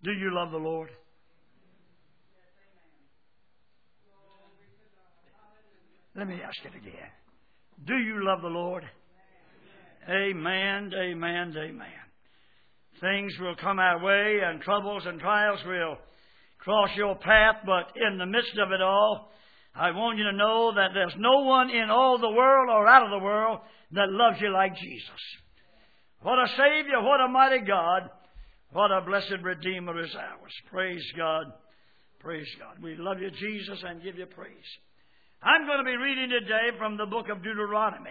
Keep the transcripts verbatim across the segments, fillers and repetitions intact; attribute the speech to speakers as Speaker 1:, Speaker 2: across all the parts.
Speaker 1: Do you love the Lord? Let me ask it again. Do you love the Lord? Amen, amen, amen. Things will come our way and troubles and trials will cross your path, but in the midst of it all, I want you to know that there's no one in all the world or out of the world that loves you like Jesus. What a Savior, what a mighty God, what a blessed Redeemer is ours. Praise God, praise God. We love you, Jesus, and give you praise. I'm going to be reading today from the book of Deuteronomy,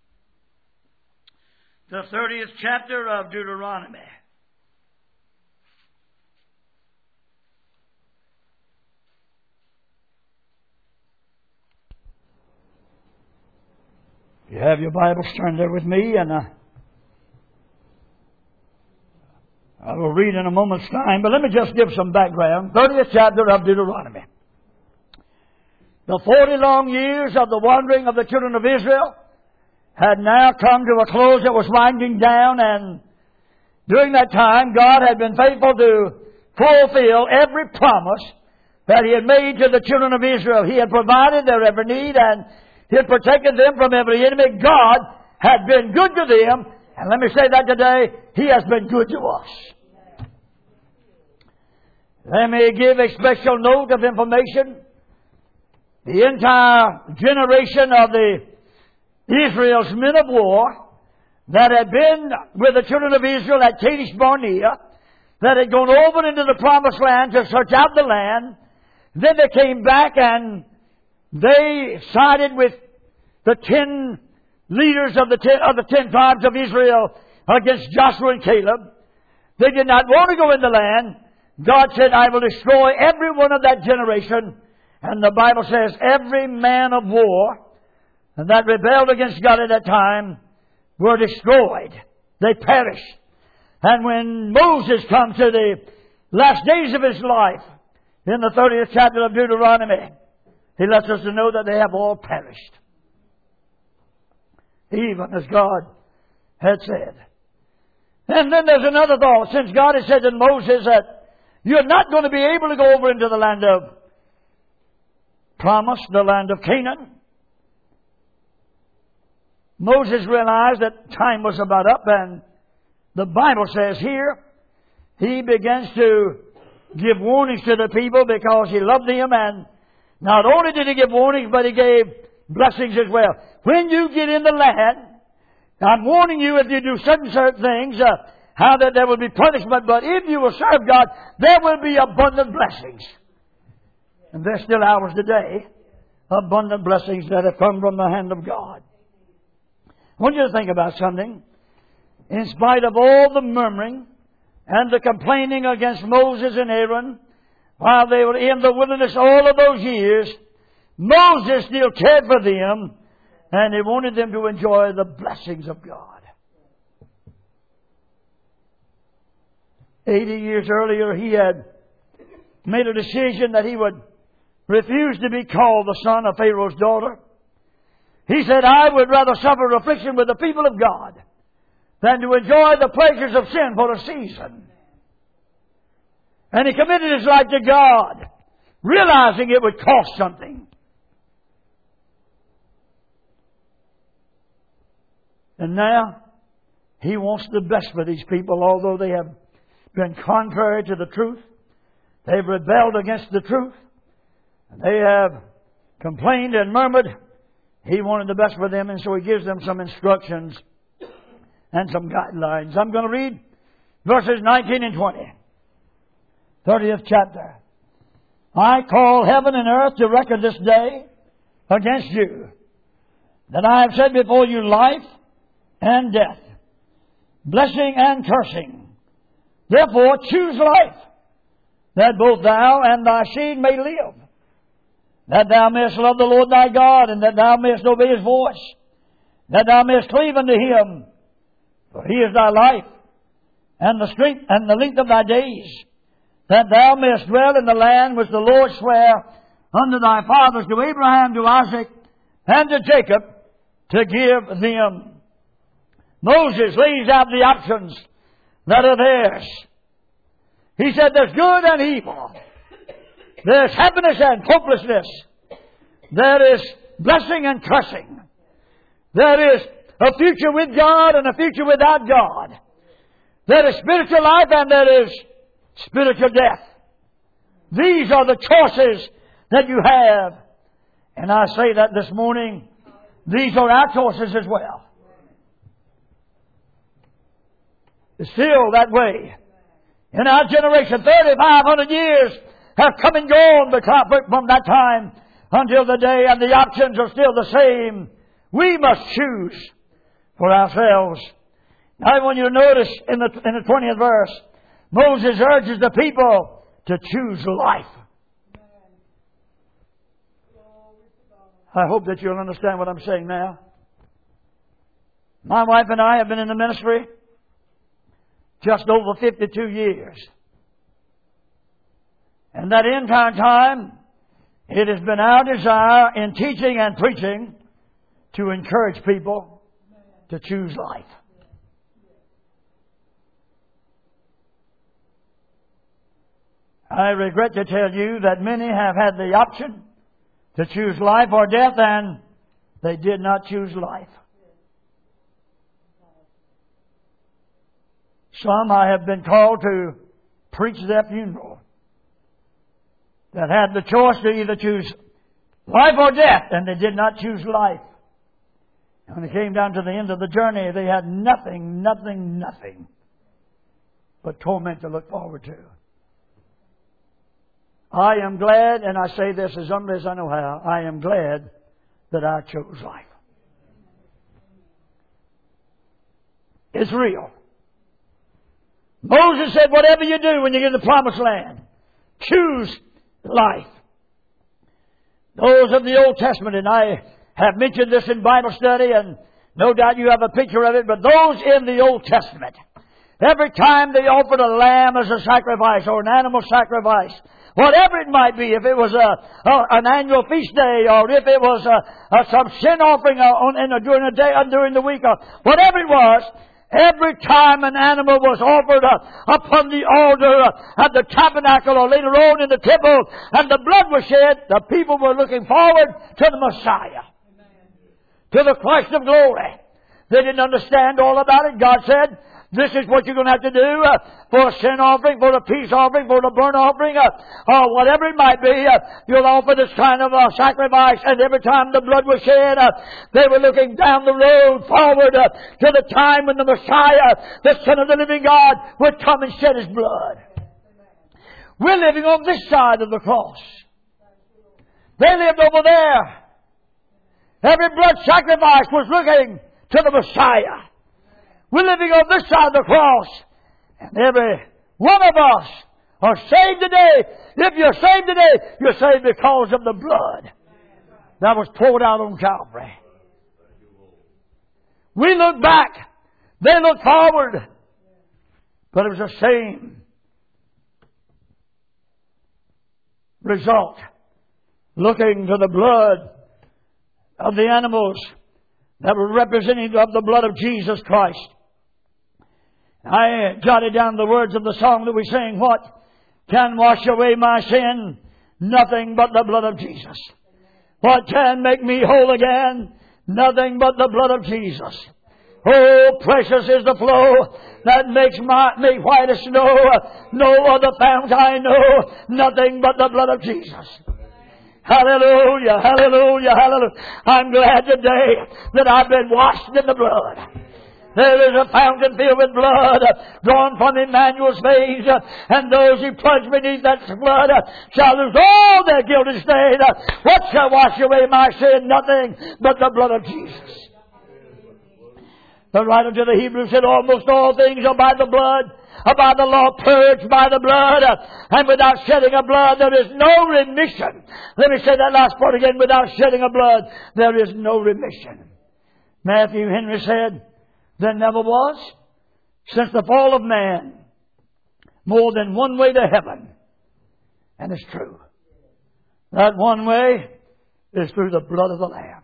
Speaker 1: the thirtieth chapter of Deuteronomy. You have your Bibles turned there with me, and uh, I will read in a moment's time, but let me just give some background. thirtieth chapter of Deuteronomy. The forty long years of the wandering of the children of Israel had now come to a close that was winding down, and during that time God had been faithful to fulfill every promise that He had made to the children of Israel. He had provided their every need, and He had protected them from every enemy. God had been good to them, and let me say that today, He has been good to us. Let me give a special note of information. The entire generation of the Israel's men of war that had been with the children of Israel at Kadesh Barnea, that had gone over into the promised land to search out the land, then they came back and they sided with the ten leaders of the ten, of the ten tribes of Israel against Joshua and Caleb. They did not want to go in the land. God said, I will destroy every one of that generation. And the Bible says every man of war that rebelled against God at that time were destroyed. They perished. And when Moses comes to the last days of his life, in the thirtieth chapter of Deuteronomy, he lets us to know that they have all perished, even as God had said. And then there's another thought. Since God had said to Moses that you're not going to be able to go over into the land of promise, the land of Canaan, Moses realized that time was about up, and the Bible says here, he begins to give warnings to the people because he loved them, and not only did he give warnings, but he gave blessings as well. When you get in the land, I'm warning you, if you do certain certain things, uh, how that there will be punishment, but if you will serve God, there will be abundant blessings. And there's still ours today, abundant blessings that have come from the hand of God. I want you to think about something. In spite of all the murmuring and the complaining against Moses and Aaron, while they were in the wilderness all of those years, Moses still cared for them, and he wanted them to enjoy the blessings of God. Eighty years earlier, he had made a decision that he would refuse to be called the son of Pharaoh's daughter. He said, I would rather suffer affliction with the people of God than to enjoy the pleasures of sin for a season. And he committed his life to God, realizing it would cost something. And now, he wants the best for these people, although they have been contrary to the truth. They've rebelled against the truth. They have complained and murmured. He wanted the best for them, and so he gives them some instructions and some guidelines. I'm going to read verses nineteen and twenty. thirtieth chapter. I call heaven and earth to record this day against you, that I have set before you life and death, blessing and cursing. Therefore choose life, that both thou and thy seed may live, that thou mayest love the Lord thy God, and that thou mayest obey His voice, that thou mayest cleave unto Him, for He is thy life, and the strength and the length of thy days, that thou mayest dwell in the land which the Lord sware unto thy fathers, to Abraham, to Isaac, and to Jacob, to give them. Moses lays out the options that are theirs. He said there's good and evil. There's happiness and hopelessness. There is blessing and cursing. There is a future with God and a future without God. There is spiritual life and there is spiritual death. These are the choices that you have. And I say that this morning, these are our choices as well. It's still that way. In our generation, thirty-five hundred years have come and gone from that time until the day, and the options are still the same. We must choose for ourselves. Now, I want you to notice in the, in the twentieth verse, Moses urges the people to choose life. I hope that you'll understand what I'm saying now. My wife and I have been in the ministry just over fifty-two years. And that entire time, it has been our desire in teaching and preaching to encourage people to choose life. I regret to tell you that many have had the option to choose life or death, and they did not choose life. Some I have been called to preach their funeral that had the choice to either choose life or death, and they did not choose life. And when they came down to the end of the journey, they had nothing, nothing, nothing but torment to look forward to. I am glad, and I say this as humbly as I know how, I am glad that I chose life. It's real. Moses said, whatever you do when you get to the promised land, choose life. Those of the Old Testament, and I have mentioned this in Bible study, and no doubt you have a picture of it, but those in the Old Testament, every time they offered a lamb as a sacrifice or an animal sacrifice, whatever it might be, if it was a, a an annual feast day, or if it was a, a some sin offering on, in a, during the day, or during the week, or whatever it was, every time an animal was offered uh, upon the altar uh, at the tabernacle or later on in the temple, and the blood was shed, the people were looking forward to the Messiah, Amen. To the Christ of glory. They didn't understand all about it. God said, this is what you're going to have to do uh, for a sin offering, for a peace offering, for a burnt offering, uh, or whatever it might be. Uh, you'll offer this kind of uh, sacrifice, and every time the blood was shed, uh, they were looking down the road forward uh, to the time when the Messiah, the Son of the living God, would come and shed His blood. We're living on this side of the cross. They lived over there. Every blood sacrifice was looking to the Messiah. We're living on this side of the cross. And every one of us are saved today. If you're saved today, you're saved because of the blood that was poured out on Calvary. We look back. They look forward. But it was the same result. Looking to the blood of the animals that were representative of the blood of Jesus Christ. I jotted down the words of the song that we sing. What can wash away my sin? Nothing but the blood of Jesus. What can make me whole again? Nothing but the blood of Jesus. Oh, precious is the flow that makes my, me white as snow. No other fount I know. Nothing but the blood of Jesus. Hallelujah, hallelujah, hallelujah. I'm glad today that I've been washed in the blood. There is a fountain filled with blood, uh, drawn from Emmanuel's veins, uh, and those who plunge beneath that blood uh, shall lose all their guilty stain. Uh, what shall wash away my sin? Nothing but the blood of Jesus. The writer to the Hebrews said, almost all things are by the blood, are by the law purged by the blood, uh, and without shedding of blood there is no remission. Let me say that last part again. Without shedding of blood there is no remission. Matthew Henry said, there never was, since the fall of man, more than one way to heaven. And it's true. That one way is through the blood of the Lamb.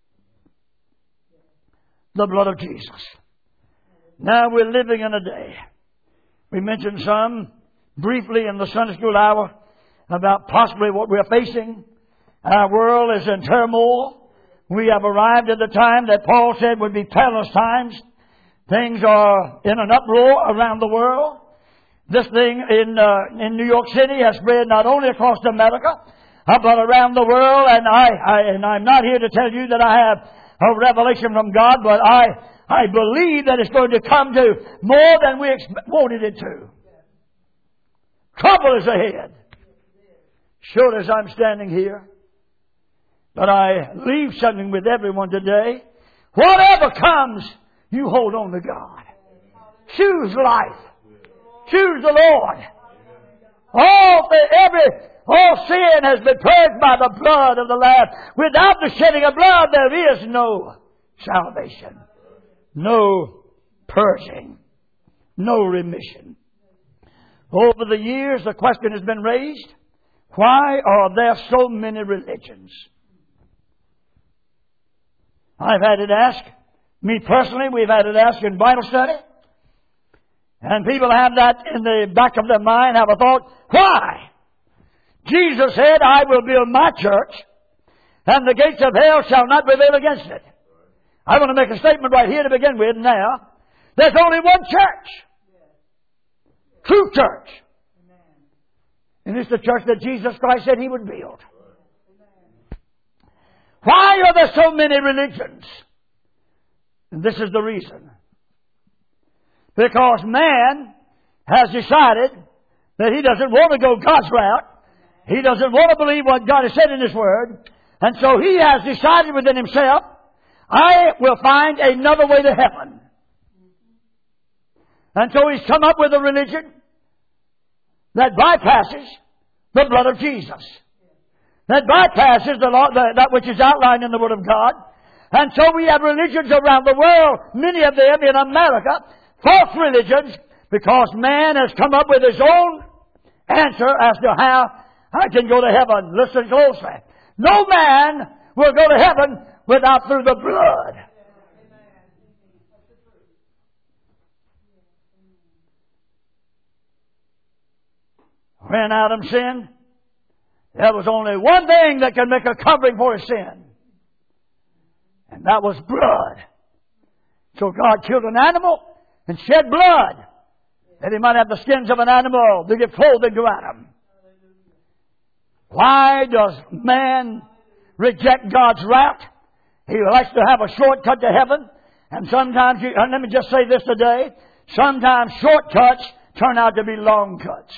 Speaker 1: The blood of Jesus. Now we're living in a day. We mentioned some briefly in the Sunday school hour about possibly what we're facing. Our world is in turmoil. We have arrived at the time that Paul said would be perilous times. Things are in an uproar around the world. This thing in uh, in New York City has spread not only across America, uh, but around the world. And I, I and I'm not here to tell you that I have a revelation from God, but I I believe that it's going to come to more than we ex- wanted it to. Trouble is ahead. Sure as I'm standing here. But I leave something with everyone today. Whatever comes, you hold on to God. Choose life. Choose the Lord. All, every, all sin has been purged by the blood of the Lamb. Without the shedding of blood, there is no salvation. No purging. No remission. Over the years, the question has been raised, why are there so many religions? I've had it asked. Me personally, we've had it asked in Bible study. And people have that in the back of their mind, have a thought, why? Jesus said, I will build my church, and the gates of hell shall not prevail against it. I want to make a statement right here to begin with now. There's only one church. True church. And it's the church that Jesus Christ said He would build. Why are there so many religions? And this is the reason. Because man has decided that he doesn't want to go God's route. He doesn't want to believe what God has said in His Word. And so he has decided within himself, I will find another way to heaven. And so he's come up with a religion that bypasses the blood of Jesus. That bypasses the law, the, that which is outlined in the Word of God. And so we have religions around the world, many of them in America, false religions, because man has come up with his own answer as to how I can go to heaven. Listen closely. No man will go to heaven without through the blood. When Adam sinned, there was only one thing that could make a covering for his sin. And that was blood. So God killed an animal and shed blood, that He might have the skins of an animal to give clothing to Adam. Why does man reject God's route? He likes to have a shortcut to heaven. And sometimes, you, and let me just say this today, sometimes shortcuts turn out to be long cuts.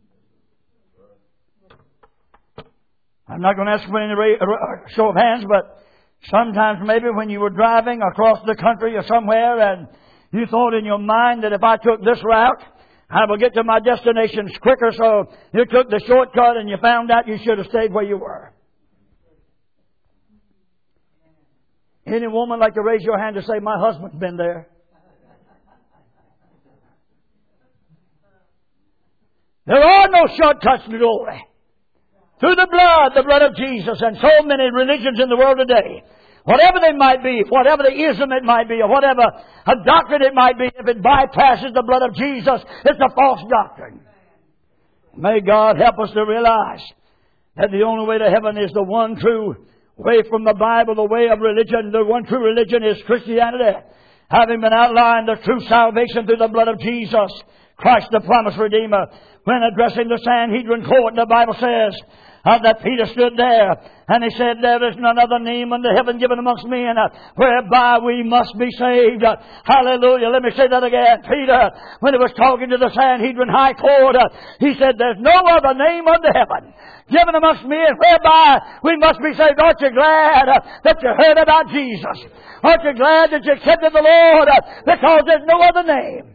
Speaker 1: I'm not going to ask for any show of hands, but sometimes maybe when you were driving across the country or somewhere and you thought in your mind that if I took this route, I will get to my destinations quicker, so you took the shortcut and you found out you should have stayed where you were. Any woman like to raise your hand to say, my husband's been there? There are no shortcuts to glory. Through the blood, the blood of Jesus, and so many religions in the world today, whatever they might be, whatever the ism it might be, or whatever a doctrine it might be, if it bypasses the blood of Jesus, it's a false doctrine. May God help us to realize that the only way to heaven is the one true way from the Bible, the way of religion. The one true religion is Christianity. Having been outlined, the true salvation through the blood of Jesus, Christ the promised Redeemer. When addressing the Sanhedrin court, the Bible says, Uh, that Peter stood there and he said, there is none other name under heaven given amongst men uh, whereby we must be saved. Uh, hallelujah. Let me say that again. Peter, when he was talking to the Sanhedrin high court, uh, he said, there's no other name under heaven given amongst men whereby we must be saved. Aren't you glad uh, that you heard about Jesus? Aren't you glad that you accepted the Lord uh, because there's no other name?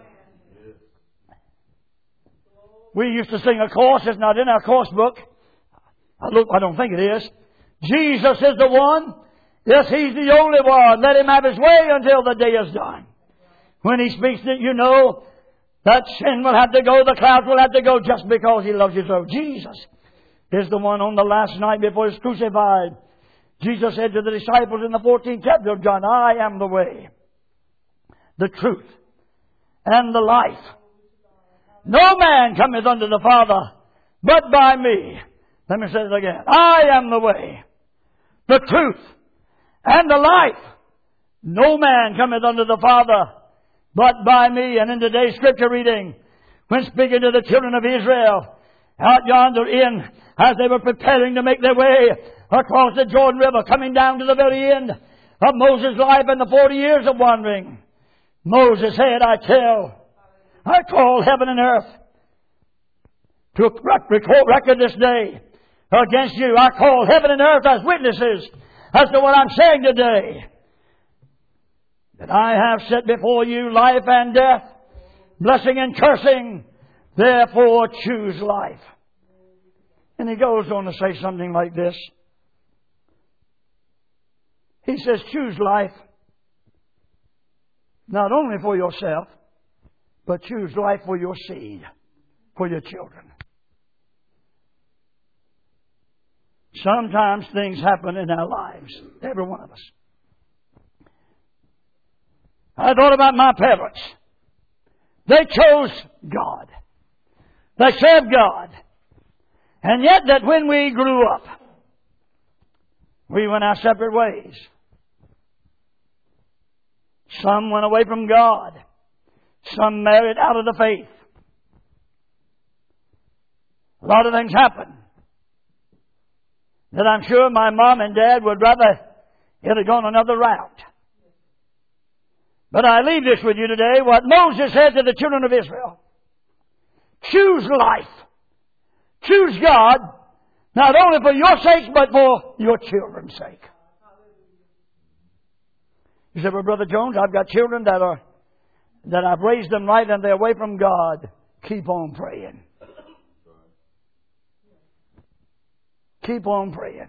Speaker 1: We used to sing a chorus. It's not in our course book. I look, I don't think it is. Jesus is the one. Yes, He's the only one. Let Him have His way until the day is done. When He speaks it, you know that sin will have to go, the clouds will have to go just because He loves you so. Jesus is the one. On the last night before He was crucified, Jesus said to the disciples in the fourteenth chapter of John, I am the way, the truth, and the life. No man cometh unto the Father but by me. Let me say it again. I am the way, the truth, and the life. No man cometh unto the Father but by me. And in today's scripture reading, when speaking to the children of Israel, out yonder in, as they were preparing to make their way across the Jordan River, coming down to the very end of Moses' life and the forty years of wandering, Moses said, I tell, I call heaven and earth to record record this day against you. I call heaven and earth as witnesses as to what I'm saying today. That I have set before you life and death, blessing and cursing. Therefore choose life. And he goes on to say something like this. He says, choose life. Not only for yourself, but choose life for your seed, for your children. Sometimes things happen in our lives, every one of us. I thought about my parents. They chose God. They served God. And yet that when we grew up, we went our separate ways. Some went away from God. Some married out of the faith. A lot of things happened that I'm sure my mom and dad would rather it had gone another route. But I leave this with you today, what Moses said to the children of Israel. Choose life. Choose God, not only for your sake, but for your children's sake. You say, well, Brother Jones, I've got children that are that I've raised them right and they're away from God. Keep on praying. Keep on praying.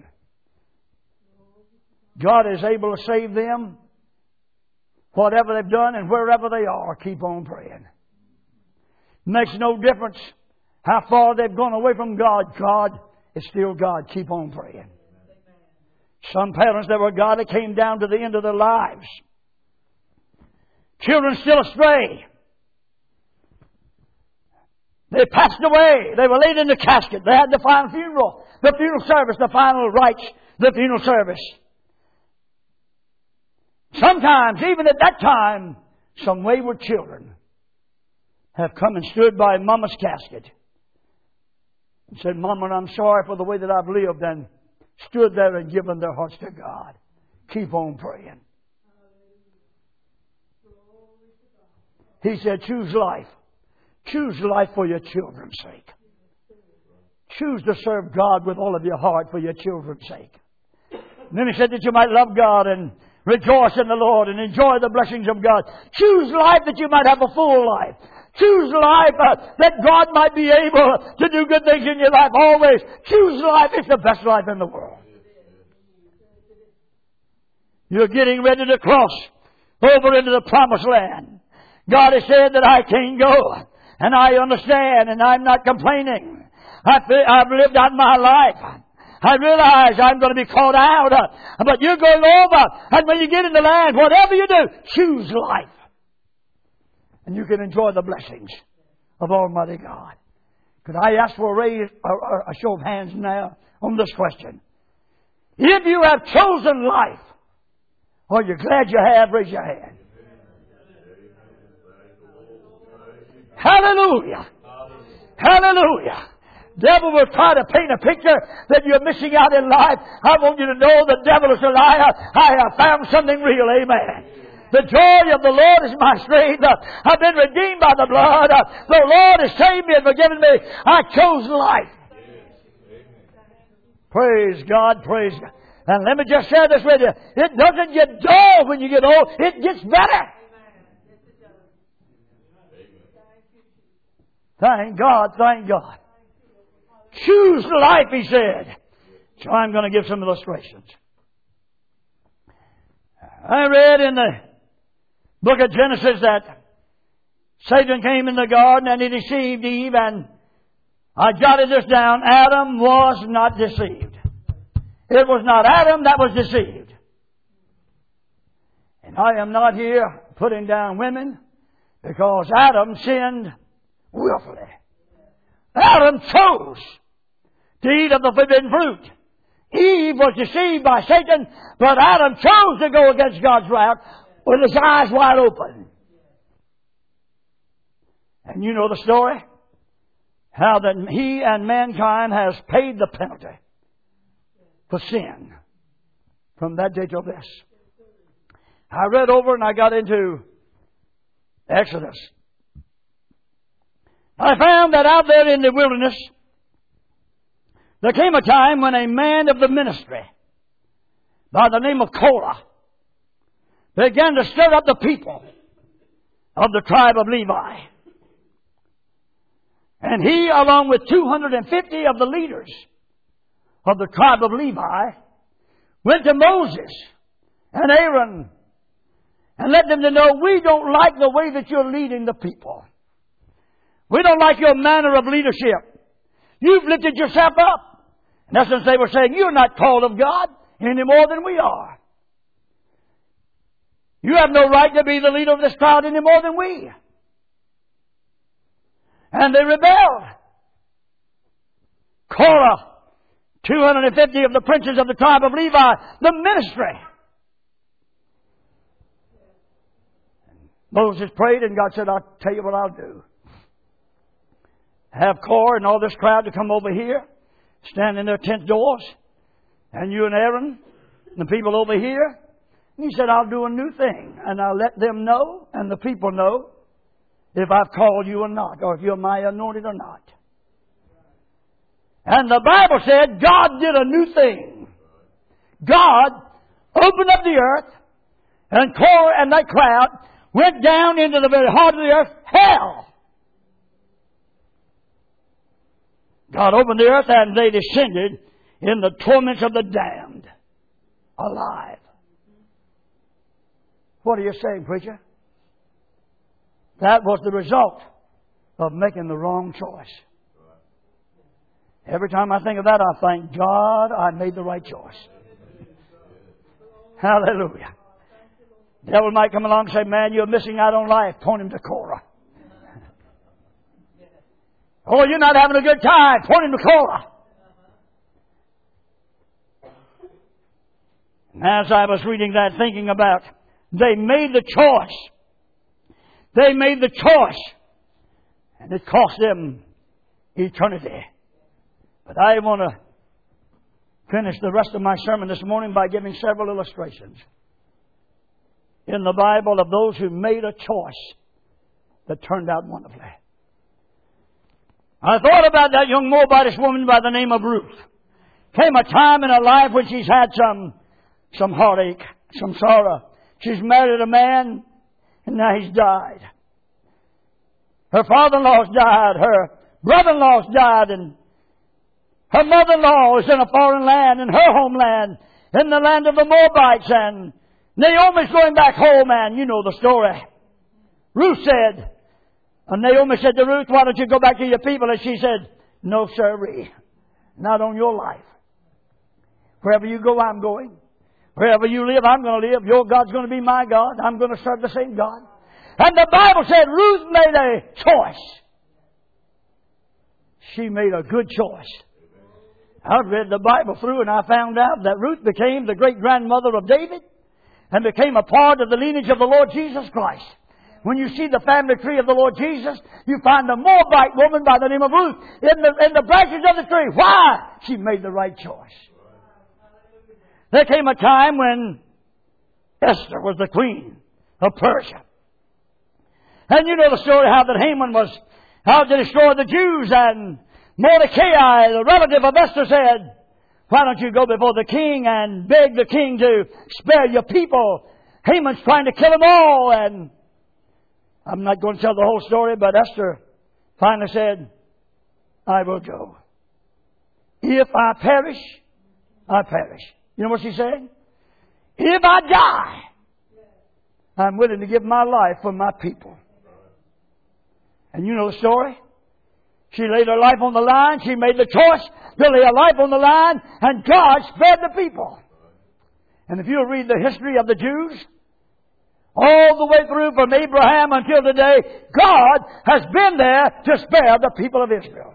Speaker 1: God is able to save them. Whatever they've done and wherever they are, keep on praying. Makes no difference how far they've gone away from God. God is still God. Keep on praying. Some parents that were godly came down to the end of their lives. Children still astray. They passed away. They were laid in the casket. They had the final funeral, the funeral service, the final rites, the funeral service. Sometimes, even at that time, some wayward children have come and stood by Mama's casket and said, Mama, I'm sorry for the way that I've lived, and stood there and given their hearts to God. Keep on praying. He said, choose life. Choose life for your children's sake. Choose to serve God with all of your heart for your children's sake. And then he said that you might love God and rejoice in the Lord and enjoy the blessings of God. Choose life that you might have a full life. Choose life uh, that God might be able to do good things in your life always. Choose life. It's the best life in the world. You're getting ready to cross over into the promised land. God has said that I can go. And I understand, and I'm not complaining. I feel, I've lived out my life. I realize I'm going to be called out. Uh, but you're going over. And when you get in the land, whatever you do, choose life. And you can enjoy the blessings of Almighty God. Could I ask for a, raise, a, a show of hands now on this question? If you have chosen life, are you glad you have? Raise your hand. Hallelujah. Hallelujah. Devil will try to paint a picture that you're missing out in life. I want you to know the devil is a liar. I have found something real. Amen. The joy of the Lord is my strength. I've been redeemed by the blood. The Lord has saved me and forgiven me. I chose life. Praise God. Praise God. And let me just share this with you. It doesn't get dull when you get old. It gets better. Thank God, thank God. Choose life, he said. So I'm going to give some illustrations. I read in the book of Genesis that Satan came in the garden and he deceived Eve, and I jotted this down. Adam was not deceived. It was not Adam that was deceived. And I am not here putting down women, because Adam sinned willfully. Adam chose to eat of the forbidden fruit. Eve was deceived by Satan, but Adam chose to go against God's wrath with his eyes wide open. And you know the story? How that he and mankind has paid the penalty for sin from that day till this. I read over and I got into Exodus. I found that out there in the wilderness, there came a time when a man of the ministry by the name of Korah began to stir up the people of the tribe of Levi. And he, along with two hundred fifty of the leaders of the tribe of Levi, went to Moses and Aaron and let them to know, we don't like the way that you're leading the people. We don't like your manner of leadership. You've lifted yourself up. In essence, they were saying, you're not called of God any more than we are. You have no right to be the leader of this crowd any more than we. And they rebelled. Korah, two hundred fifty of the princes of the tribe of Levi, the ministry. Moses prayed and God said, I'll tell you what I'll do. Have Korah and all this crowd to come over here, stand in their tent doors, and you and Aaron and the people over here. And he said, I'll do a new thing, and I'll let them know and the people know if I've called you or not, or if you're my anointed or not. And the Bible said God did a new thing. God opened up the earth, and Korah and that crowd went down into the very heart of the earth, hell. God opened the earth and they descended in the torments of the damned, alive. What are you saying, preacher? That was the result of making the wrong choice. Every time I think of that, I thank God I made the right choice. Hallelujah. The devil might come along and say, man, you're missing out on life. Point him to Korah. Oh, you're not having a good time. Point him to Korah. And as I was reading that, thinking about, they made the choice. They made the choice. And it cost them eternity. But I want to finish the rest of my sermon this morning by giving several illustrations in the Bible of those who made a choice that turned out wonderfully. I thought about that young Moabitess woman by the name of Ruth. Came a time in her life when she's had some, some heartache, some sorrow. She's married a man, and now he's died. Her father-in-law's died. Her brother-in-law's died. And her mother-in-law is in a foreign land, in her homeland, in the land of the Moabites. And Naomi's going back home, and you know the story. Ruth said, and Naomi said to Ruth, why don't you go back to your people? And she said, no, sirree, not on your life. Wherever you go, I'm going. Wherever you live, I'm going to live. Your God's going to be my God. I'm going to serve the same God. And the Bible said Ruth made a choice. She made a good choice. I've read the Bible through and I found out that Ruth became the great-grandmother of David and became a part of the lineage of the Lord Jesus Christ. When you see the family tree of the Lord Jesus, you find a Moabite woman by the name of Ruth in the, in the branches of the tree. Why? She made the right choice. There came a time when Esther was the queen of Persia. And you know the story how that Haman was out to destroy the Jews, and Mordecai, the relative of Esther, said, why don't you go before the king and beg the king to spare your people? Haman's trying to kill them all. And I'm not going to tell the whole story, but Esther finally said, I will go. If I perish, I perish. You know what she's saying? If I die, I'm willing to give my life for my people. And you know the story? She laid her life on the line. She made the choice to lay her life on the line, and God spared the people. And if you read the history of the Jews, All the way through from Abraham until today, God has been there to spare the people of Israel.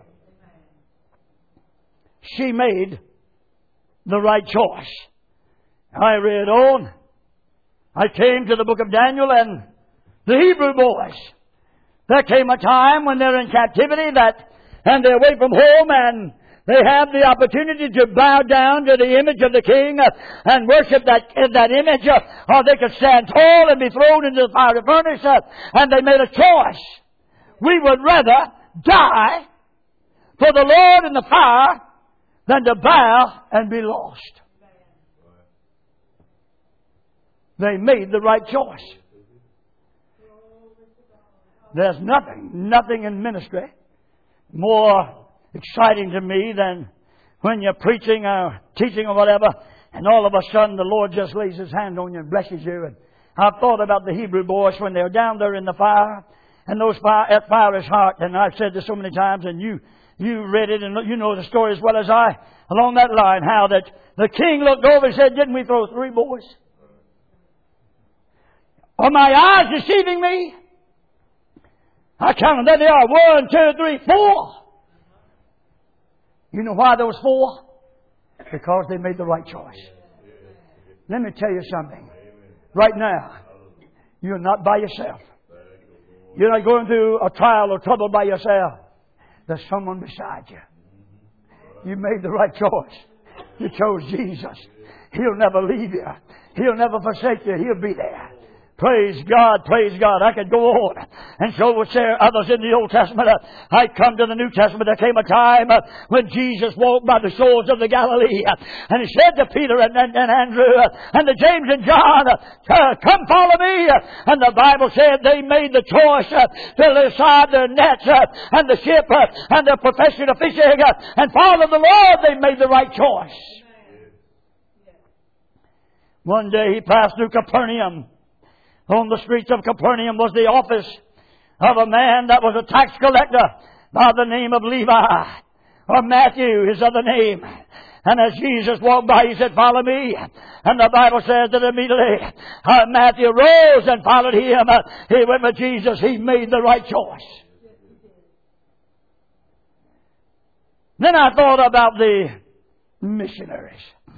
Speaker 1: She made the right choice. I read on. I came to the book of Daniel and the Hebrew boys. There came a time when they're in captivity that, and they're away from home, and they have the opportunity to bow down to the image of the king uh, and worship that that image, uh, or they could stand tall and be thrown into the fiery furnace. Uh, and they made a choice. We would rather die for the Lord in the fire than to bow and be lost. They made the right choice. There's nothing, nothing in ministry more exciting to me than when you're preaching or teaching or whatever, and all of a sudden the Lord just lays His hand on you and blesses you. And I've thought about the Hebrew boys when they're down there in the fire, and those fire, that fire is hot. And I've said this so many times, and you you read it, and you know the story as well as I, along that line, how that the king looked over and said, "Didn't we throw three boys? Are my eyes deceiving me? I counted that they are. One, two, three, four. You know why there was four? Because they made the right choice. Let me tell you something. Right now, you're not by yourself. You're not going through a trial or trouble by yourself. There's someone beside you. You made the right choice. You chose Jesus. He'll never leave you. He'll never forsake you. He'll be there. Praise God, praise God. I could go on. And so would share others in the Old Testament. Uh, I come to the New Testament. There came a time uh, when Jesus walked by the shores of the Galilee. Uh, and He said to Peter and, and, and Andrew uh, and to James and John, uh, uh, come follow me. Uh, and the Bible said they made the choice uh, to lay aside their nets uh, and the ship uh, and their profession of fishing uh, and follow the Lord. They made the right choice. One day He passed through Capernaum. On the streets of Capernaum was the office of a man that was a tax collector by the name of Levi, or Matthew, his other name. And as Jesus walked by, He said, follow me. And the Bible says that immediately uh, Matthew rose and followed Him. Uh, he went with Jesus. He made the right choice. Then I thought about the missionaries.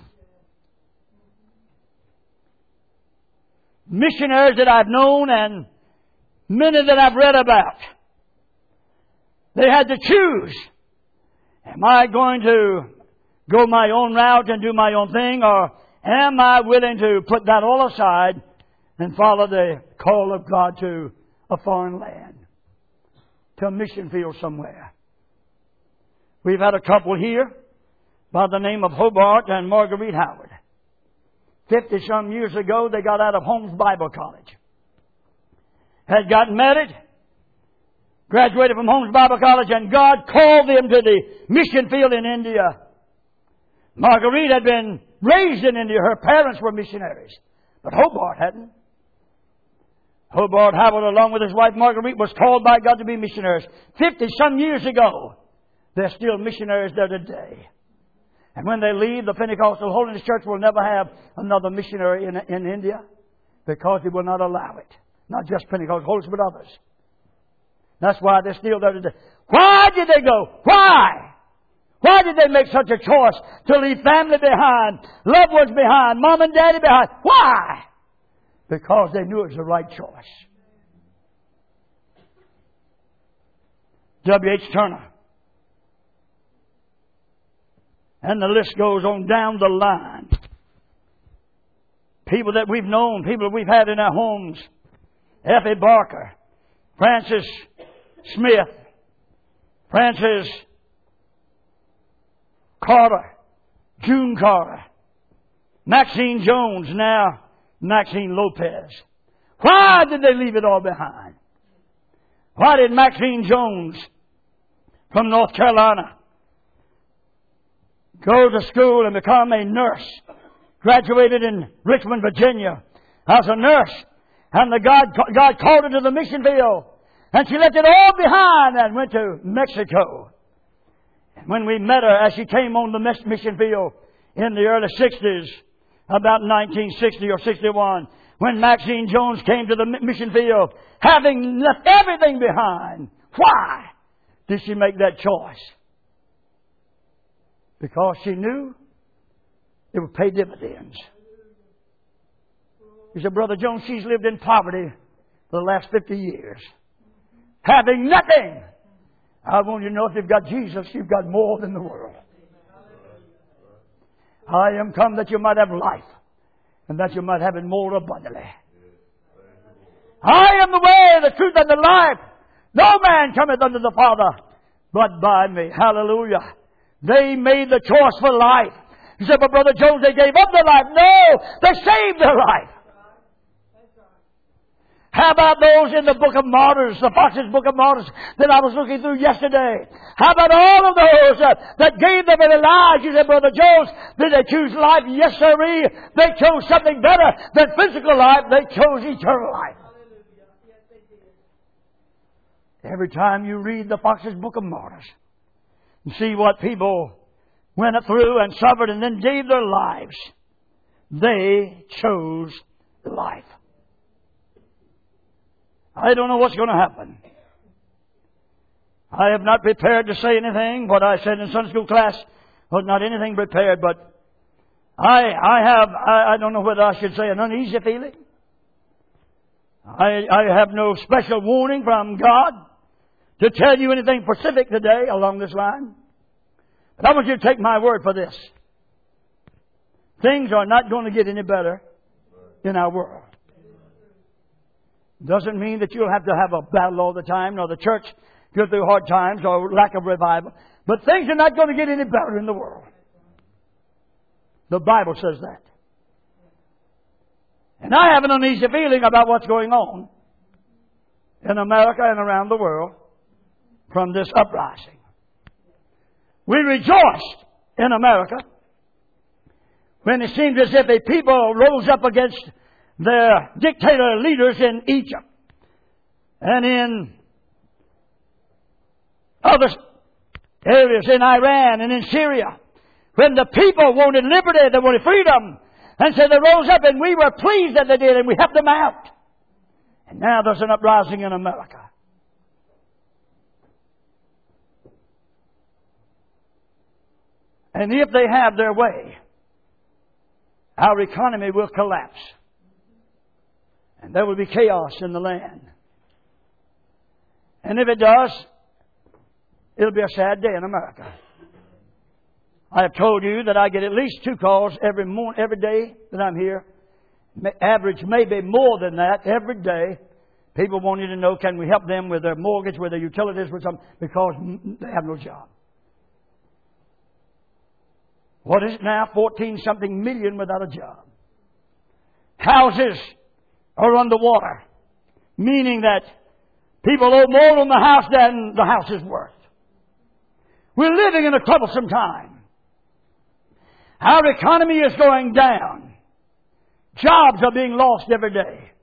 Speaker 1: Missionaries that I've known and many that I've read about. They had to choose. Am I going to go my own route and do my own thing, or am I willing to put that all aside and follow the call of God to a foreign land, to a mission field somewhere? We've had a couple here by the name of Hobart and Marguerite Howard. Fifty-some years ago, they got out of Holmes Bible College. Had gotten married, graduated from Holmes Bible College, and God called them to the mission field in India. Marguerite had been raised in India. Her parents were missionaries. But Hobart hadn't. Hobart Howard, along with his wife Marguerite, was called by God to be missionaries. Fifty-some years ago, they're still missionaries there today. And when they leave, the Pentecostal Holiness Church will never have another missionary in, in India because they will not allow it. Not just Pentecostal Holiness, but others. That's why they're still there today. Why did they go? Why? Why did they make such a choice to leave family behind, loved ones behind, mom and daddy behind? Why? Because they knew it was the right choice. W H Turner. And the list goes on down the line. People that we've known, people that we've had in our homes. F A Barker, Francis Smith, Francis Carter, June Carter, Maxine Jones, now Maxine Lopez. Why did they leave it all behind? Why did Maxine Jones from North Carolina go to school and become a nurse? Graduated in Richmond, Virginia as a nurse. And the God, God called her to the mission field. And she left it all behind and went to Mexico. And when we met her as she came on the mission field in the early sixties, about nineteen sixty or sixty-one, when Maxine Jones came to the mission field, having left everything behind. Why did she make that choice? Because she knew it would pay dividends. You said, Brother Jones, she's lived in poverty for the last fifty years. Having nothing. I want you to know if you've got Jesus, you've got more than the world. I am come that you might have life, and that you might have it more abundantly. I am the way, the truth, and the life. No man cometh unto the Father but by me. Hallelujah. They made the choice for life. You said, but Brother Jones, they gave up their life. No, they saved their life. How about those in the Book of Martyrs, the Fox's Book of Martyrs that I was looking through yesterday? How about all of those uh, that gave them their lives? You said, Brother Jones, did they choose life? Yes, sirree. They chose something better than physical life. They chose eternal life. Every time you read the Fox's Book of Martyrs and see what people went through and suffered and then gave their lives, they chose life. I don't know what's going to happen. I have not prepared to say anything. What I said in Sunday school class was not anything prepared, but I I have, I, I don't know whether I should say an uneasy feeling. I, I have no special warning from God to tell you anything specific today along this line. But I want you to take my word for this. Things are not going to get any better in our world. Doesn't mean that you'll have to have a battle all the time, nor the church go through hard times or lack of revival. But things are not going to get any better in the world. The Bible says that. And I have an uneasy feeling about what's going on in America and around the world from this uprising. We rejoiced in America when it seemed as if a people rose up against their dictator leaders in Egypt and in other areas in Iran and in Syria. When the people wanted liberty, they wanted freedom. And so they rose up and we were pleased that they did and we helped them out. And now there's an uprising in America. And if they have their way, our economy will collapse. And there will be chaos in the land. And if it does, it'll be a sad day in America. I have told you that I get at least two calls every morning, every day that I'm here. Average maybe more than that every day. People want you to know, can we help them with their mortgage, with their utilities, with something, because they have no job. What is it now? fourteen something million without a job. Houses are underwater, meaning that people owe more on the house than the house is worth. We're living in a troublesome time. Our economy is going down. Jobs are being lost every day.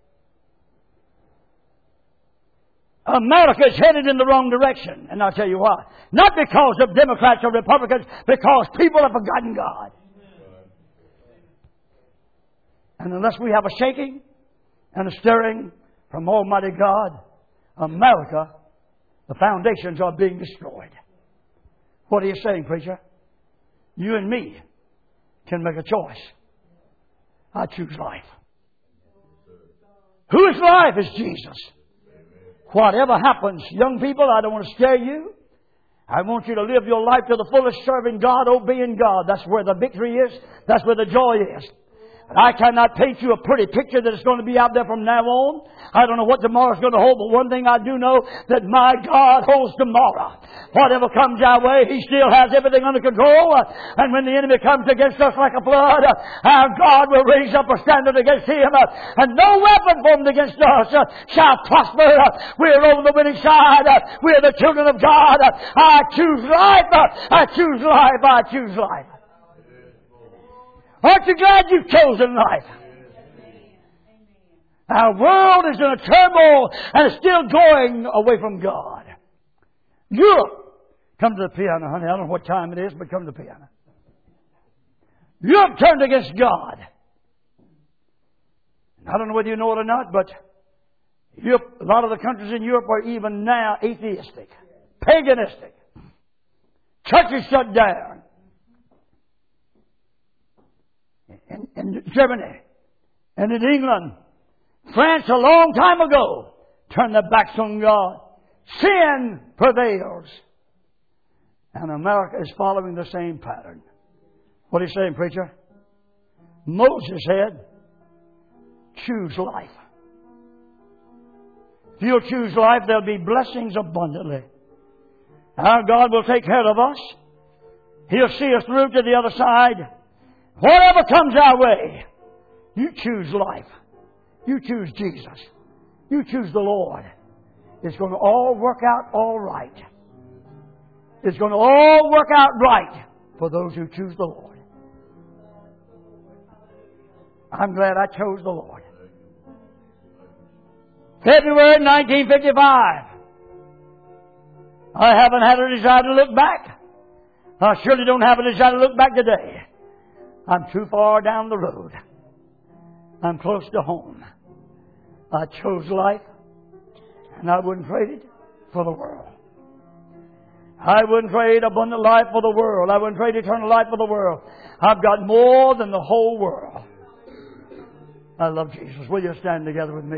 Speaker 1: America is headed in the wrong direction. And I'll tell you why. Not because of Democrats or Republicans, because people have forgotten God. And unless we have a shaking and a stirring from Almighty God, America, the foundations are being destroyed. What are you saying, preacher? You and me can make a choice. I choose life. Whose life is Jesus? Whatever happens, young people, I don't want to scare you. I want you to live your life to the fullest, serving God, obeying God. That's where the victory is. That's where the joy is. But I cannot paint you a pretty picture that is going to be out there from now on. I don't know what tomorrow's going to hold, but one thing I do know, that my God holds tomorrow. Whatever comes our way, He still has everything under control. And when the enemy comes against us like a flood, our God will raise up a standard against him. And no weapon formed against us shall prosper. We're on the winning side. We're the children of God. I choose life. I choose life. I choose life. Aren't you glad you've chosen life? Our world is in a turmoil and is still going away from God. Europe, come to the piano, honey. I don't know what time it is, but come to the piano. Europe turned against God. I don't know whether you know it or not, but Europe, a lot of the countries in Europe are even now atheistic, paganistic. Churches shut down. In, in Germany and in England, France a long time ago turned their backs on God. Sin prevails. And America is following the same pattern. What are you saying, preacher? Moses said, choose life. If you'll choose life, there'll be blessings abundantly. Our God will take care of us. He'll see us through to the other side. Whatever comes our way, you choose life. You choose Jesus. You choose the Lord. It's going to all work out all right. It's going to all work out right for those who choose the Lord. I'm glad I chose the Lord. February nineteen fifty-five. I haven't had a desire to look back. I surely don't have a desire to look back today. I'm too far down the road. I'm close to home. I chose life, and I wouldn't trade it for the world. I wouldn't trade abundant life for the world. I wouldn't trade eternal life for the world. I've got more than the whole world. I love Jesus. Will you stand together with me?